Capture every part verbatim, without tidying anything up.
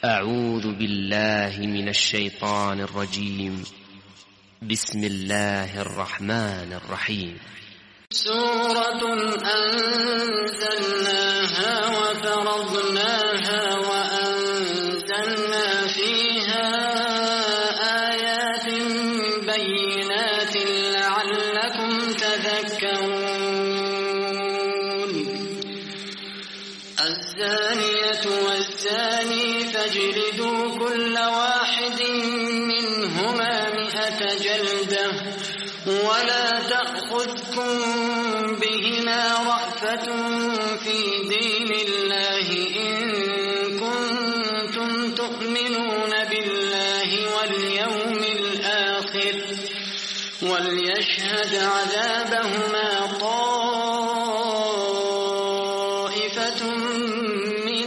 أعوذ بالله من الشيطان الرجيم. بسم الله الرحمن الرحيم. سورة أنزلناها وفرضناها وأنزلنا فيها آيات بينات لعلكم تذكرون. الزانية والزاني فاجلدوا كل واحد منهما مئة جلدة ولا تأخذكم بهما رأفة في دين الله إن كنتم تؤمنون بالله واليوم الآخر وليشهد عذابهما طائفة من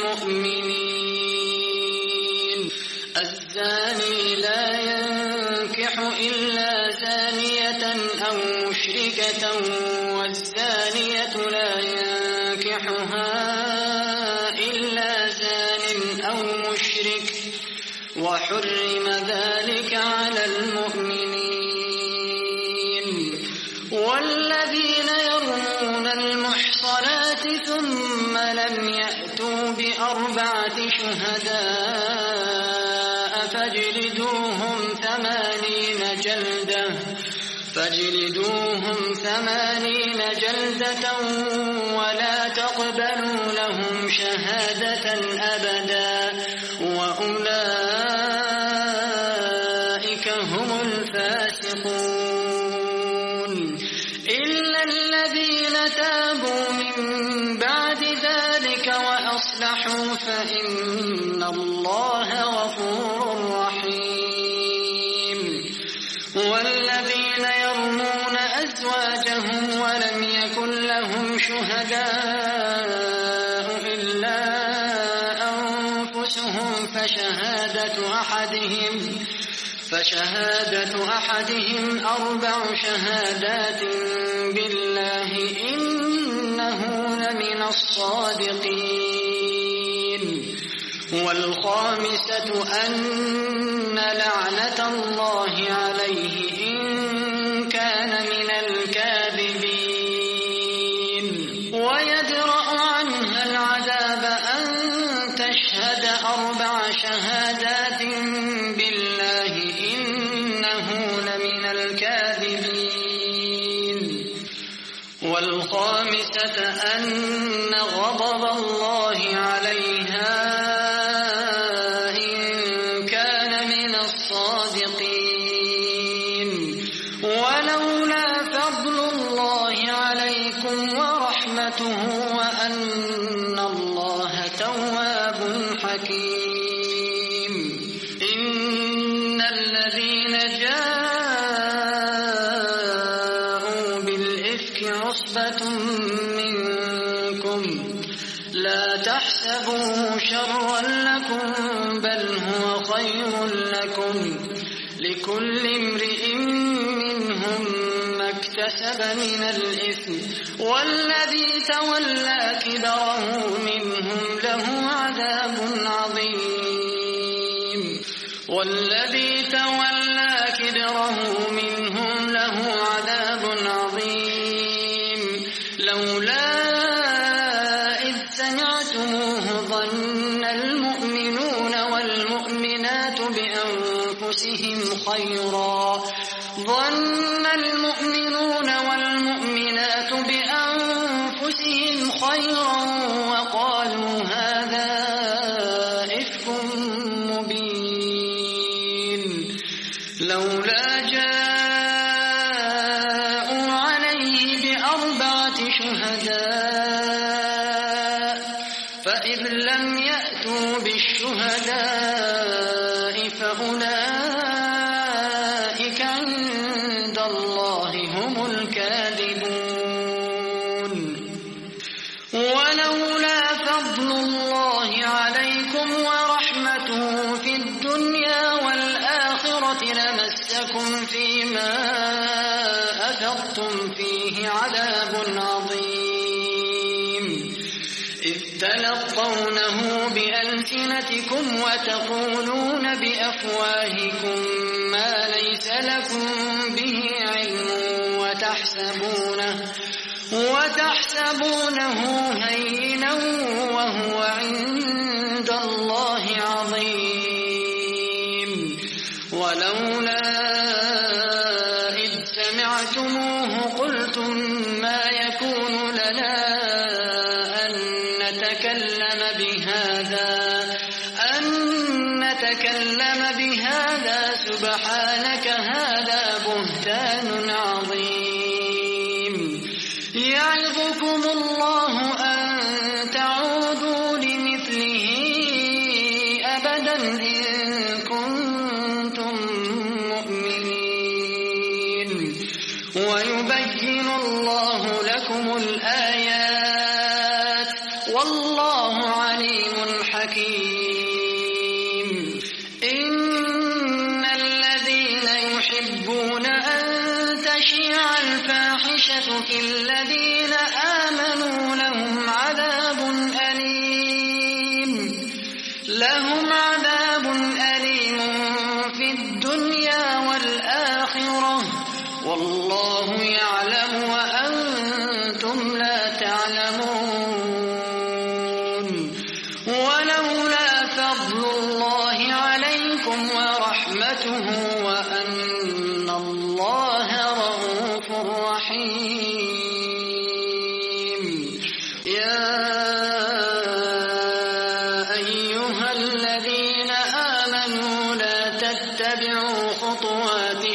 المؤمنين. الزاني لا ينكح إلا زانية أو مشركة والزانية لا ينكحها إلا زان أو مشرك وحرم ذلك على المؤمنين. والذين يرمون المحصنات ثم لم يأتوا بأربعة شهداء فاجلدوهم ثمانين جلدة فاجلدوهم ثمانين جلدة ولا تقبلوا لهم شهادة أبدا وأولئك هم الفاسقون. إلا الذين تابوا من بعد ذلك وأصلحوا فإن الله غفور رحيم. والذين يرمون أزواجهم ولم يكن لهم شهداء إلا أنفسهم فشهادة أحدهم فشهادة أحدهم أربع شهادات بالله إنه لمن الصادقين. والخامسة أن لعنة الله عليه إن كان من الكاذبين. ويدرأ عنها العذاب أن تشهد أربع شهادات بالله إنه لمن الكاذبين. والخامسة أن غضب الله عليها إن كان من الصادقين. ولولا فضل الله عليكم ورحمته وأن الله تواب حكيم. إن الذين جاءوا بالإفك عصبة منكم لا تحسبوه شرا لكم بل هو خير لكم لكل امرئ منهم ما اكتسب من الإثم والذي تولى كبره منهم له عذاب عظيم. والذي تولى كبره منهم له عذاب عظيم. لولا إذ سمعتموه ظن المؤمنون والمؤمنات بأنفسهم خيرا ظن المؤمنون والمؤمنات بأنفسهم خيرا وقالوا هذا إفك مبين. لولا جاءوا عليه بأربعة شهداء فإذ لم يأتوا بالشهداء فأولئك عند الله هم الكاذبون. ولولا فضل الله عليكم ورحمته في الدنيا والآخرة لمسكم فيما أفضتم فيه عذاب عظيم. إذ تلقونه بألسنتكم وتقولون بأفواهكم ما ليس لكم به علم وتحسبونه, وتحسبونه هينا وهو عند الله عظيم. ولولا إذ سمعتموه قلتم ما يكون لنا أن نتكلم بهذا أن نتكلم بهذا سبحانك هذا بهتان عظيم. يعظكم الله أن تعودوا لمثله أبدا إن كنتم مؤمنين. ويبين الله لكم الآيات والله عليم حكيم. إن الذين يحبون أن تشيع الفاحشة في الذين آمنوا لهم عذاب أليم لهم عذاب أليم في الدنيا والآخرة والله يعلم وأنتم لا تعلمون. ولولا فضل الله عليكم ورحمته وأن الله رؤوف رحيم. يا أيها الذين آمنوا لا تتبعوا خطوات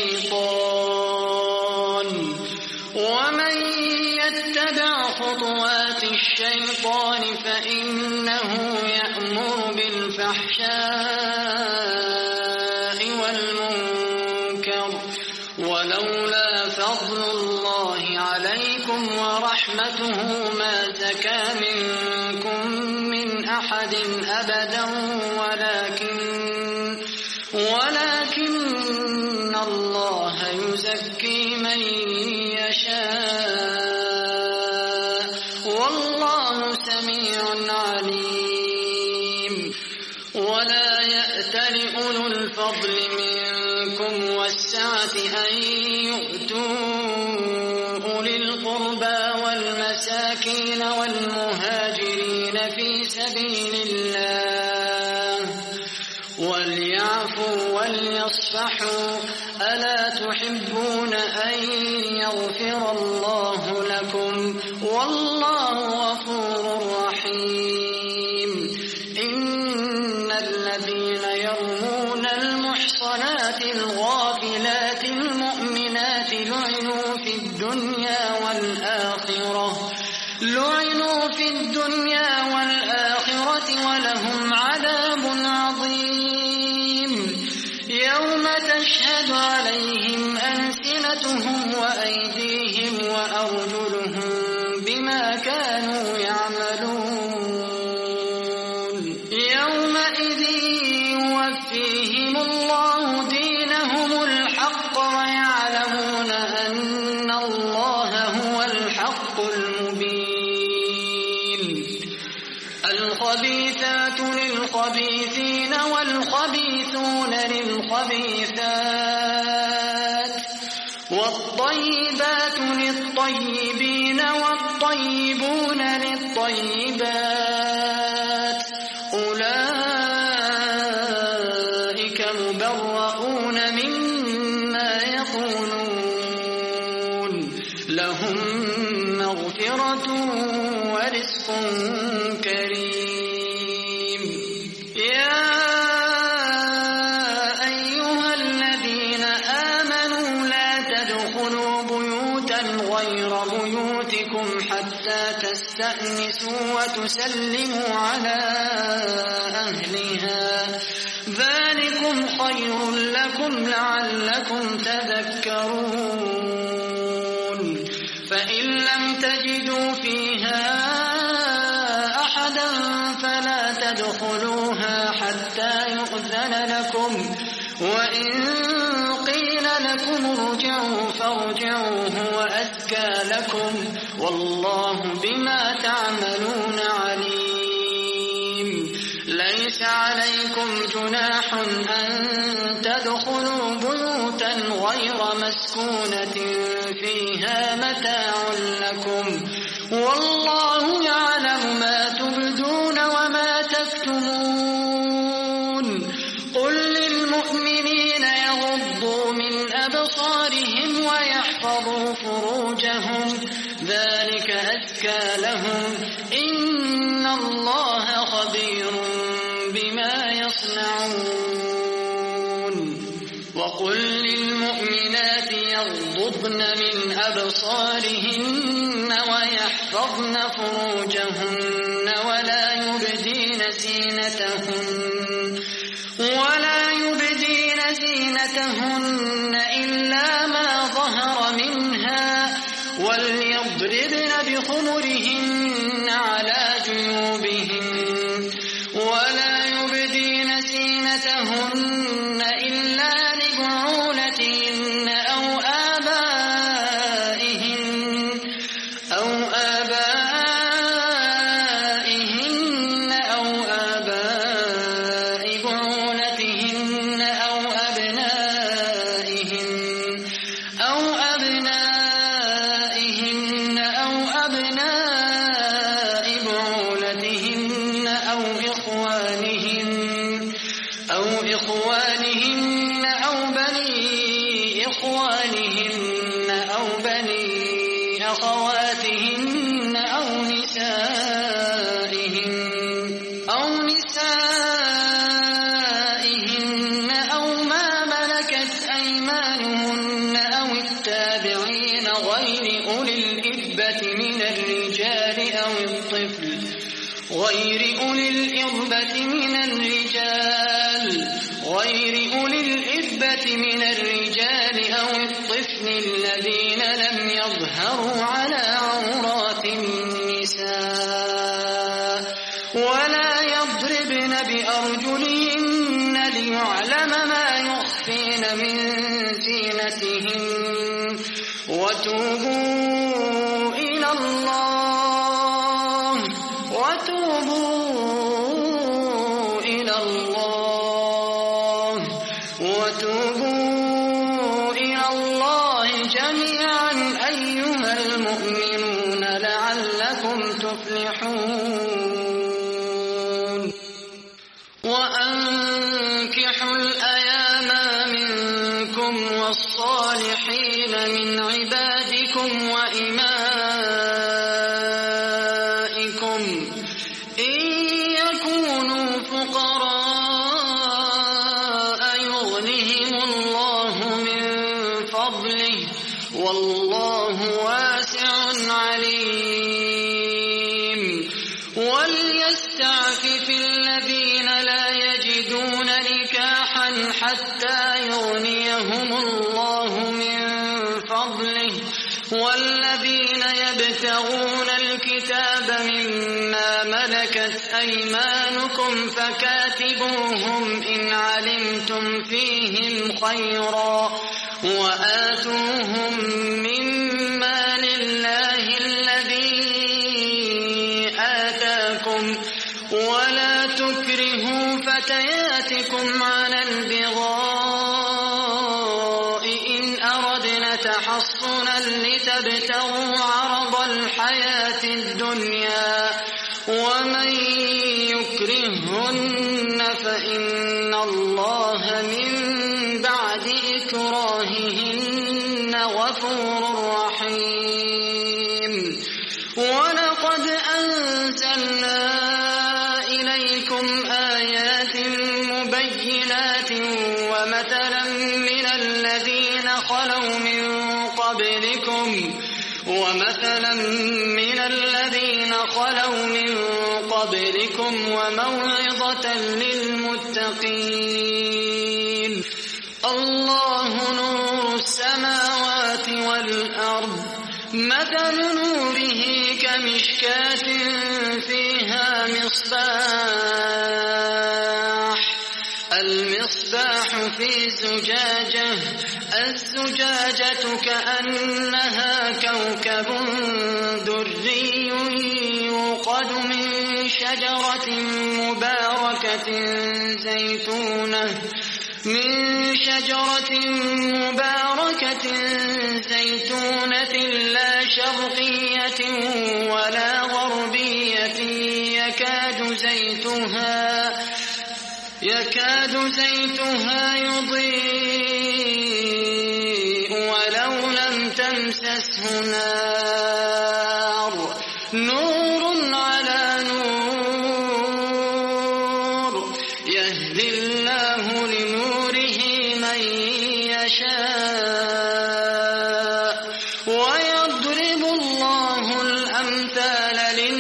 الشيطان ومن يتبع خطوات الشيطان فإنه يأمر بالفحشاء والمنكر. ولولا فضل الله عليكم ورحمته ما زكى منكم من أحد أبدا ولكن ولكن الله يزكي من يشاء والله سميع عليم. ولا يأتل أولو الفضل منكم والسعة أن يؤتوا أولي القربى والمساكين والمهاجرين في سبيل الله وليعفوا وليصفحوا. ألا تحبون أن يغفر الله لكم والله غفور رحيم. إن الذين يرمون المحصنات الغافلات المؤمنات لعنوا في الدنيا والآخرة لعنوا في الدنيا والآخرة ولهم عذاب عظيم. يوم تشهد عليهم ألسنتهم وأيديهم وأرجلهم بما كانوا يعملون. يومئذ يوفيهم الله دينهم الحق ويعلمون أن الله هو الحق المبين. الخبيثات للخبيثين والخبيثون للخبيثات والطيبات للطيبين والطيبون للطيبات. أولئك مبرؤون مما يقولون لهم مغفرة ورزق كريم. يا أيها الذين آمنوا لا تدخلوا بيوتا غير بيوتكم حتى تستأنسوا وتسلموا على أهلها ذلكم خير لكم لعلكم تذكرون. فإن لم تجدوا فيها أحدا فلا تدخلوها حتى يؤذن لكم وإن قيل لكم ارجعوا فارجعوا هو أزكى لكم والله بما تعملون عليم. ليس عليكم عليكم جناح أن تدخلوا بيوتا غير مسكونة فيها متاع لكم والله يعلم ما تبدون وما تكتمون. قل للمؤمنين يغضوا من أبصارهم ويحفظوا فروجهم ذلك أزكى لهم إن الله خبير بما يصنعون. وقل للمؤمنات يغضضن من أبصارهن ويحفظن فروجهن ولا يبدين زينتهن ولا يبدين زينتهن إلا ما ظهر منها وليضربن بخمرهن على جيوبهن ولا يبدين زينتهن إلا لبعولتهن أو آبائهن أو آبائهن أو آباء بعولتهن أو أبنائهن أو أبنائهن أو أبناء بعولتهن أو إخوانهن أو إخوانهن أو بني إخوانهن أو بني أخواتهن أو نسائهن أو نسائهن أو ما ملكت أيمانهن أو التابعين غير أولي الإربة من الرجال أو الطفل غير أولي الإربة من الرجال غير أولي الإربة من الرجال أو الطفل الذين لم يظهروا على عورات النساء ولا يضربن بأرجلهن ليعلم ما يخفين من زينتهن وتوبوا إلى الله وتوبوا إلى الله وتوبوا إلى الله جميعا أيها المؤمنون لعلكم تفلحون. وأنكحوا الأيام منكم والصالحين من عبادكم وإمائكم إن يكونوا فقراء يغنهم الله من فضله والله واسع عليم. وليستعفف الذين لا يجدون نكاحا حتى يغنيهم الله من فضله والذين يبتغون الكتاب مما ملكت أيمانكم فكاتبوهم إن علمتم فيهم خيرا وآتوهم مما لله الذي آتاكم ولا تكرهوا فتياتكم على البغاء إن أردنا تحصنا لتبتغوا عرض الحياة الدنيا ومن يكرهن فإن الله من بعد إكراههن غفور رحيم. ولقد أنزلنا إليكم آيات مبينات ومثلا من الذين خلوا من قبلكم ومثلا من الذين خلوا من قبلكم وموعظة للمتقين. الله نور السماوات والأرض مثل نوره كمشكاة فيها مصباح المصباح في زجاجة الزجاجة كأنها كوكب دري يوقد من شجرة مباركة زيتونة من شجرة مباركة زيتونة لا شرقية ولا غربية يكاد زيتها يكاد زيتها يضيء ولو لم تمسسه نار نور على نور يهدي الله لنوره من يشاء ويضرب الله الأمثال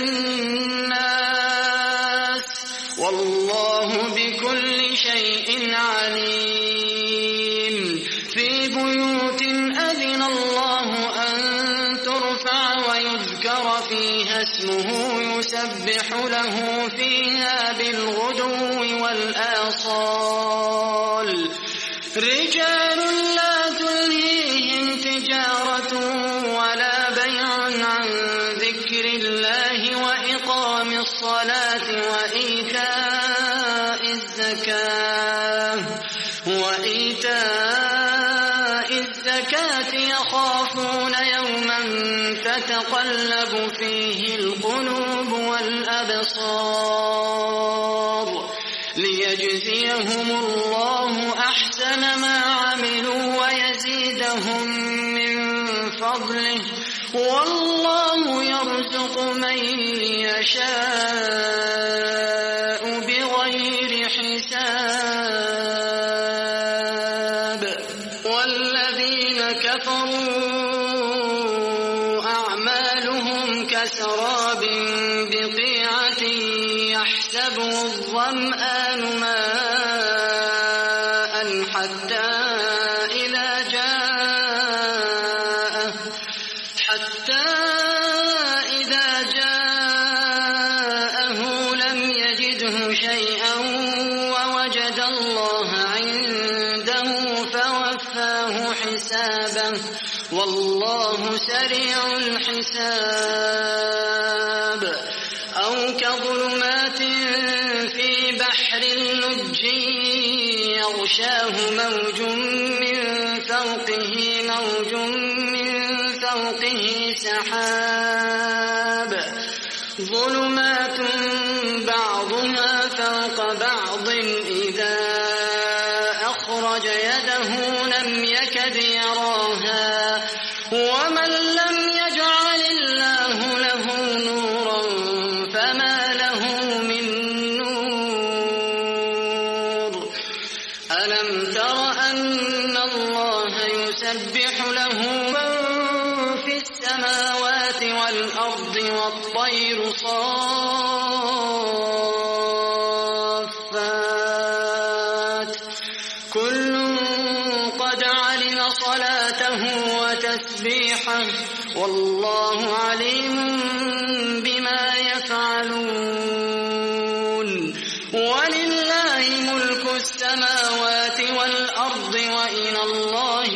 للناس والله بكل شيء عليم في بيوت أذن الله أن ترفع ويذكر فيها اسمه يسبح له فيها بالغدو والآصال رجال لا تلهيهم تجارة ولا بيع عن ذكر الله وإقام الصلاة وإيتاء الزكاة وإيتاء الزكاة يخافون يوما تتقلب فيه القلوب والأبصار ليجزيهم الله أحسن ما عملوا ويزيدهم من فضله والله يرزق من يشاء بغير حساب والذين كفروا أعمالهم كسراب بقيعة يحسبه الظمآن ماء حتى إذا جاءه حتى إذا جاءه لم يجده شيئا ووجد الله عنده فوفاه حسابه والله سريع الحساب أو كظلمات في بحر لج يغشاه موج من فوقه موج من فوقه سحاب ظلمات بعضها فوق بعض إذا أخرج يده لم يكد يراها ومن لم يجعل الله له نورا فما له من نور ألم تر أن الله يسبح له من في السماوات والأرض والطير صافات كل قد علم صلاته وتسبيحه والله عليم بما يفعلون ولله ملك السماوات والأرض وإلى الله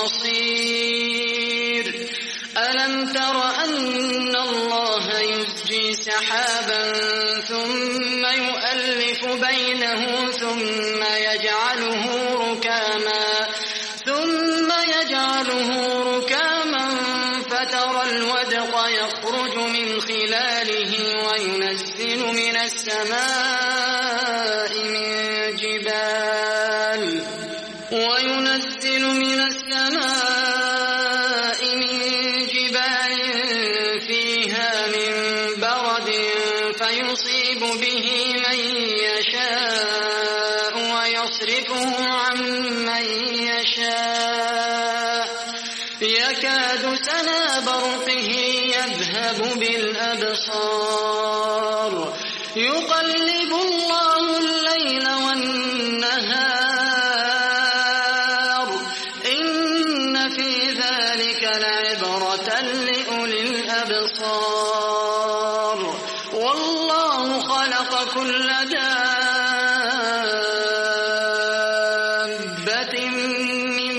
المصير ألم تر أن الله يزجي سحابا ثم يؤلف بينه ثم يجعله ركاما ثم يجعله ركاما فترى الودق يخرج من خلاله وينزل من السماء من جبال وينزل من السماء من جبال فيها من برد فيصيب به من يشاء ويصرفه عن من يشاء يكاد سنا برقه يذهب بالأبصار يقلب الله الليل والنهار إن في ذلك لعبرة لأولي الأبصار والله خلق كل دابة من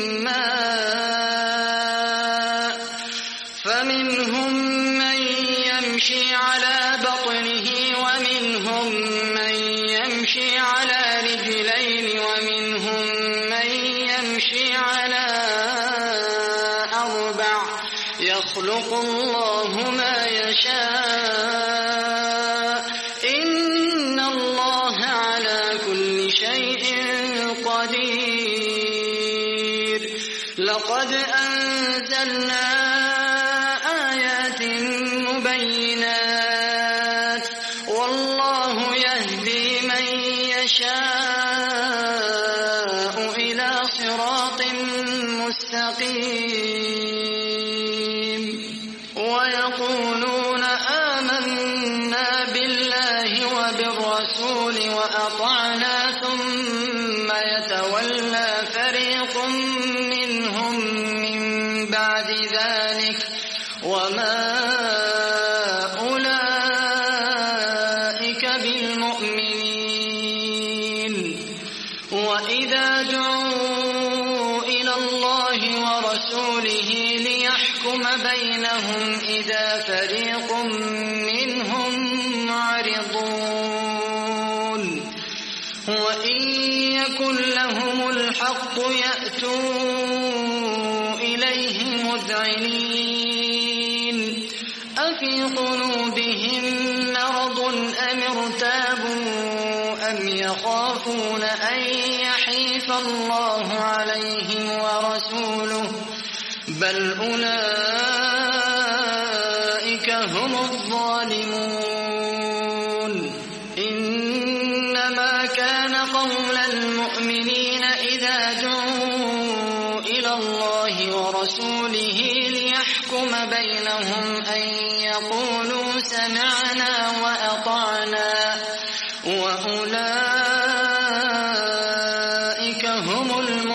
ماء فمنهم من يمشي على بطنه لقد أنزلنا آيات مبينات والله يهدي من يشاء إلى صراط مستقيم ويقولون آمنا بالله وبالرسول وأطعنا ثم يتولى فريق منهم من بعد ذلك وما أولئك بالمؤمنين وإذا دعوا إلى الله ورسوله ليحكم بينهم إذا فريق منهم معرضون وإن يكن لهم الحق يأتوا إليه مذعنين أفي قلوبهم مرض أم ارتابوا أم يخافون أن يحيف الله عليهم ورسوله بل أولئك هم الظالمون إنما كان قول المؤمنين إذا دعوا إلى الله ورسوله ليحكم بينهم أن يقولوا سمعنا وأطعنا وأولئك هم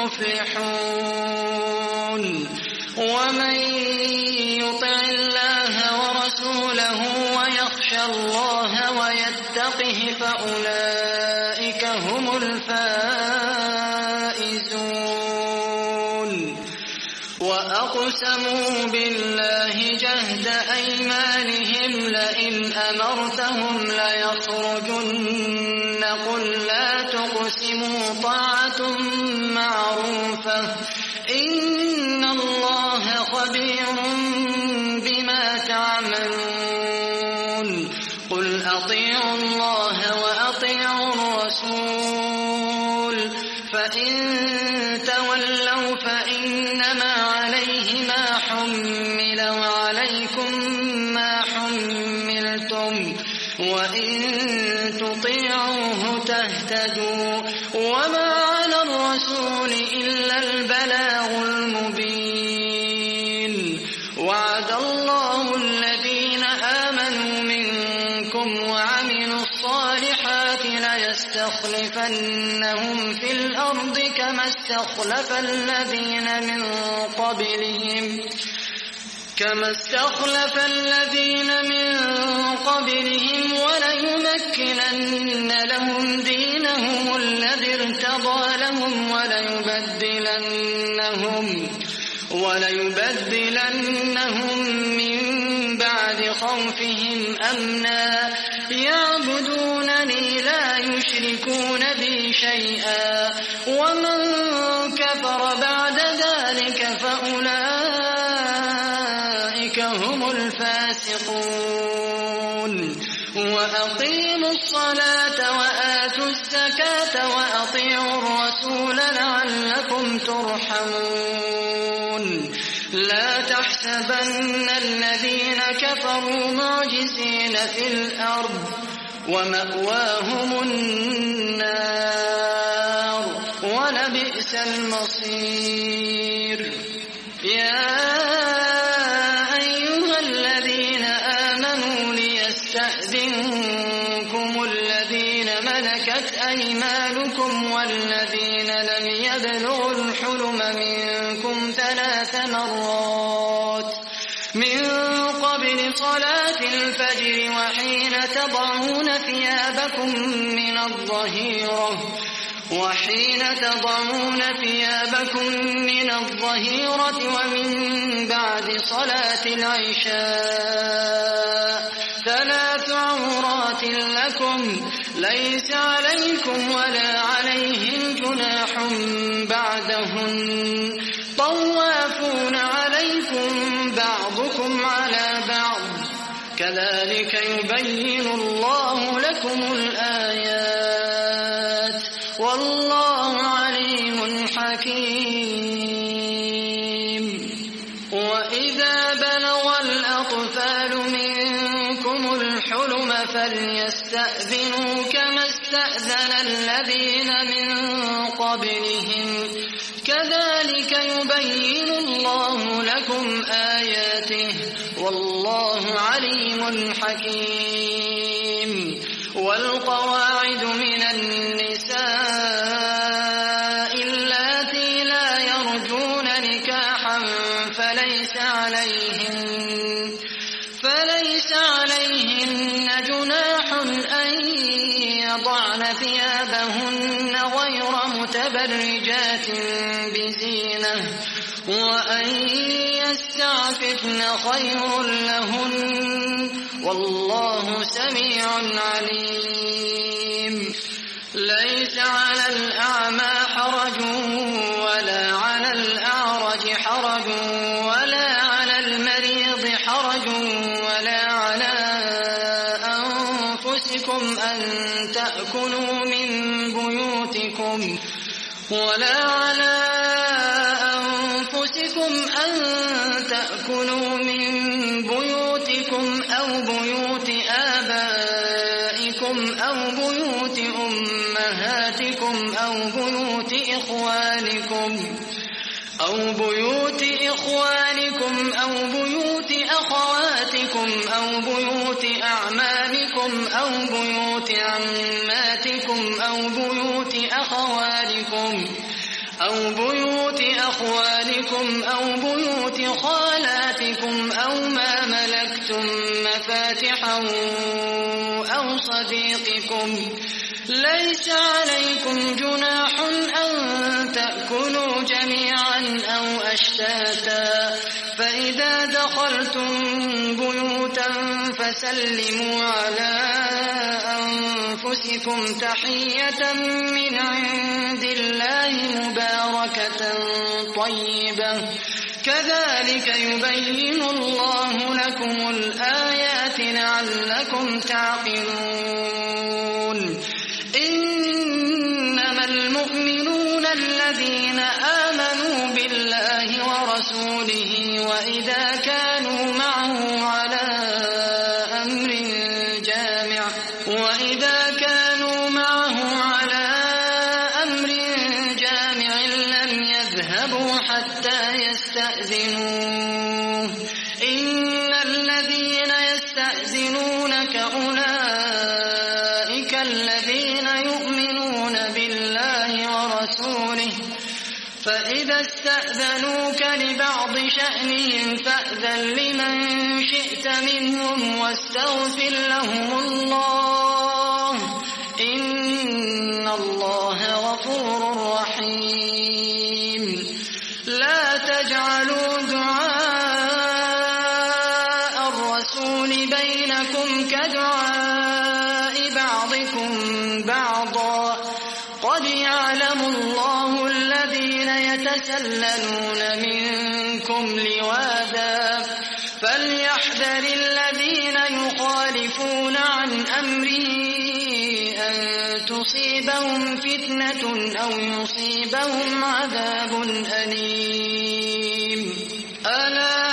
المفلحون ومن يطع الله ورسوله ويخشى الله ويتقه فأولئك هم الفائزون وأقسموا بالله جهد أيمانهم لئن أمرتهم ليخرجن قل لا تقسموا طاعة معروفة إن الله خبير بما تعملون قل أطيعوا الله وأطيعوا الرسول فإن تولوا فإنما عليه ما حمل وعليكم ما حملتم وإن تطيعوه تهتدوا وما على الرسول إلا البلاغ المبين وعد الله الذين آمنوا منكم وعملوا الصالحات ليستخلفنهم في الأرض كما استخلف الذين من قبلهم كما استخلف الذين من قبلهم وليمكنن لهم دينهم الذي ارتضى لهم وليبدلنهم وليبدلنهم من بعد خوفهم أمنا يعبدونني لا يشركون بي شيئا ومن كفر بعد ذلك فأولئك هم الفاسقون وأقيموا الصلاة وآتوا الزكاة وأطيعوا الرسول لعلكم ترحمون لا تحسبن الذين كفروا معجزين في الأرض ومأواهم النار ولبئس المصير يا أيها الذين آمنوا ليستأذنكم الذين ملكت أيمانكم والذين لم يبلغوا الحلم منكم ثلاث مرات من قبل صلاة الفجر وحين تضعون ثيابكم من الظهيرة وحين تضعون ثيابكم من الظهيرة ومن بعد صلاة العشاء ثلاث عورات لكم ليس عليكم ولا عليهم جناح بعدهن طوافون عليكم بعضكم على بعض كذلك يبين الله لكم الآيات والله عليم حكيم الذين من قبلهم كذلك يبين الله لكم آياته والله عليم حكيم. والقواعد من النساء اللاتي لا يرجون نكاحا فليس عليهن فليس عليهن جناح أن يضعن ثيابهن غير متبرجات بزينة وأن يستعففن خير لهن والله سميع عليم. ليس على الأعمى حرج ولا على الأعرج حرج ولا على المريض حرج ولا على أنفسكم أن تأكلوا من بيوتكم ولا على أنفسكم أن تأكلوا من بيوتكم أو بيوت آبائكم أو بيوت أمهاتكم أو بيوت إخوانكم أو بيوت إخوانكم أو بيوت أخواتكم أو بيوت أعمامكم أو بيوت عماتكم أو بيوت أخوالكم أو بيوت أخوالكم أو بيوت خالاتكم أو ما ملكتم مفاتحه أو صديقكم. ليس عليكم جناح أن تأكلوا جميعا أو أشتاتا فإذا دخلتم بيوتا فسلموا على أنفسكم تحية من عند الله مباركة طيبة كذلك يبين الله لكم الآيات لعلكم تعقلون. إنما المؤمنون الذين آمنوا بالله ورسوله وإذا كانوا معه على أمر جامع وإذا كانوا معه على أمر جامع لم يذهبوا حتى يستأذنوه. إن الذين يستأذنونك أولئك الذين يؤمنون بالله ورسوله فإذا استأذنوك لبعض شأنهم فأذن لمن شئت منهم واستغفر لهم الله إن الله غفور رحيم. لا تجعلوا دعاء الرسول بينكم كدعاء بعضكم بعضا قد يعلم الله الذين يتسللون منكم لواذا فليحذر الذين يخالفون عن أمره أن تصيبهم فتنة أو يصيبهم عذاب أليم. ألا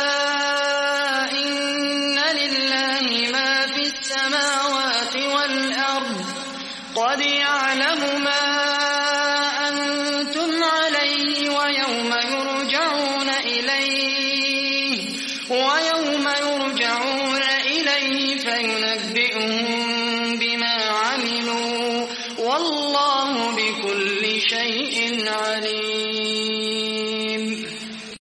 إن لله ما في السماوات والأرض قد يعلم ما أنتم عليه ويوم يرجعون إليه ويوم يرجعون إليه فينبئهم بما عملوا والله بكل شيء عليم.